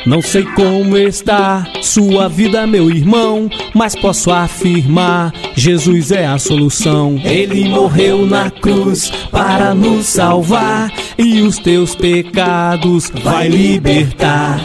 Não sei como está sua vida, meu irmão, mas posso afirmar, Jesus é a solução. Ele morreu na cruz para nos salvar e os teus pecados vai libertar.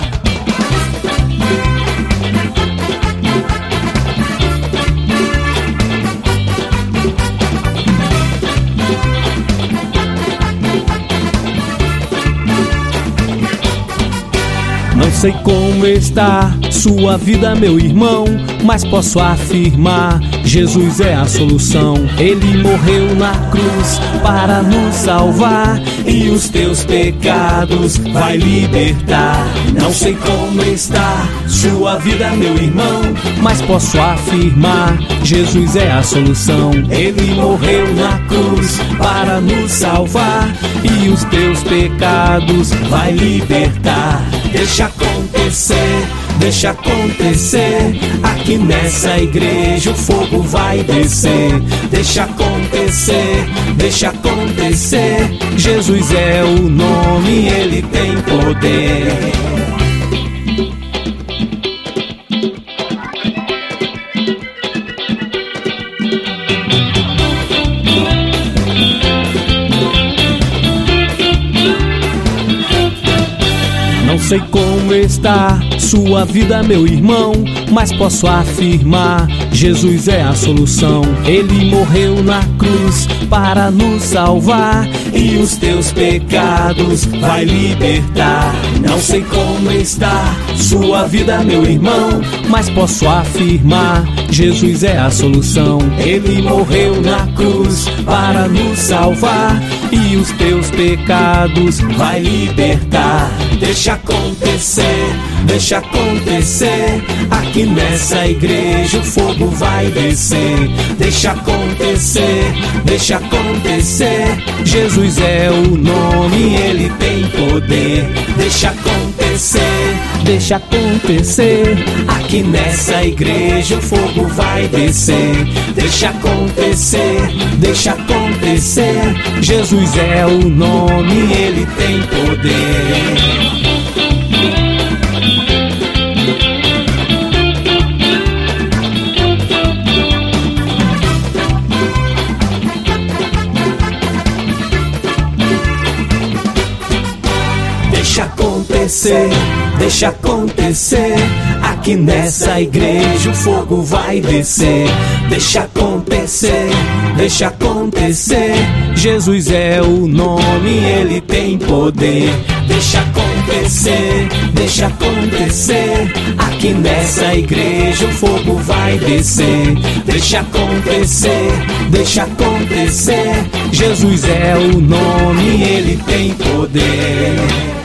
Não sei como está sua vida, meu irmão, mas posso afirmar, Jesus é a solução. Ele morreu na cruz para nos salvar e os teus pecados vai libertar. Não sei como está sua vida, meu irmão, mas posso afirmar, Jesus é a solução. Ele morreu na cruz para nos salvar e os teus pecados vai libertar. Deixa acontecer, aqui nessa igreja o fogo vai descer. Deixa acontecer, Jesus é o nome, ele tem poder. Não sei como está sua vida, meu irmão, mas posso afirmar, Jesus é a solução. Ele morreu na cruz para nos salvar e os teus pecados vai libertar. Não sei como está sua vida, meu irmão, mas posso afirmar, Jesus é a solução. Ele morreu na cruz para nos salvar e os teus pecados vai libertar. Deixa acontecer, aqui nessa igreja o fogo vai descer. Deixa acontecer, Jesus é o nome, ele tem poder. Deixa acontecer, aqui nessa igreja o fogo vai descer. Deixa acontecer, Jesus é o nome, ele tem poder. Deixa acontecer, aqui nessa igreja o fogo vai descer. Deixa acontecer, Jesus é o nome, ele tem poder. Deixa acontecer, aqui nessa igreja o fogo vai descer. Deixa acontecer, Jesus é o nome, ele tem poder.